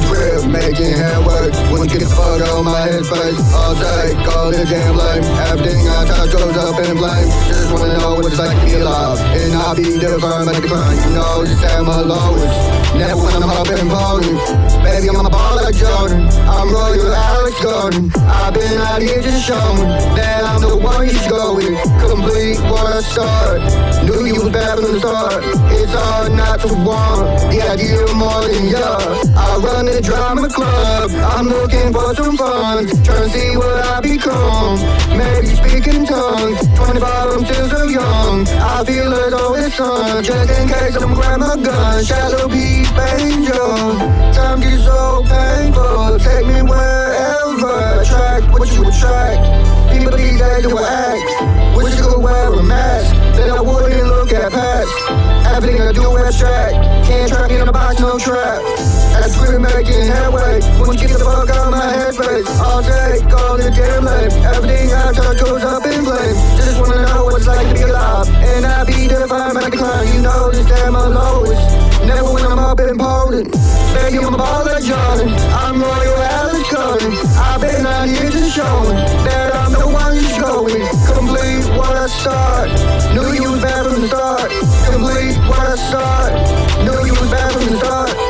grip, making headway. Wouldn't get the fuck out of my headspace. I'll take all the damn blame. Everything I touch goes up in flame. Just wanna know what it's like to be alive, and I'll be different by the decline. You know, just at my lowest. Never when I'm up and balling. Baby, I'm a ball like Jordan. I'm Royal Alex Gordon. I've been out here just showing that I'm the one you go with. Complete what I start. Knew you was bad from the start. It's hard not to want the idea of more than you. I run the drama club. I'm looking for some fun. Trying to see what I become. Maybe speaking tongues. 25, I'm still so young. I feel as though it's sun. Just in case I'm grab my gun. Shallow beat, angel. Time gets so painful. Take me wherever. Attract what you attract. People these days do act. Wish you could wear a mask. Then I wouldn't look at past. Everything I do abstract. Can't trap me in a box, no trap. As we're making headway. Won't you get the fuck out of my headspace. I'll take all the damn blame. Everything I touch goes up in flames. Just wanna know what it's like to be alive, and I be defined by the climb. You know this damn my lowest. Never when I'm up in Poland. Baby, I'm a ball like Jordan. I'm Royal Alex Gordon. I've been out here just showing that I'm the one you go with. Complete what I start. Knew you was bad from the start. Complete what I start. Knew you was bad from the start.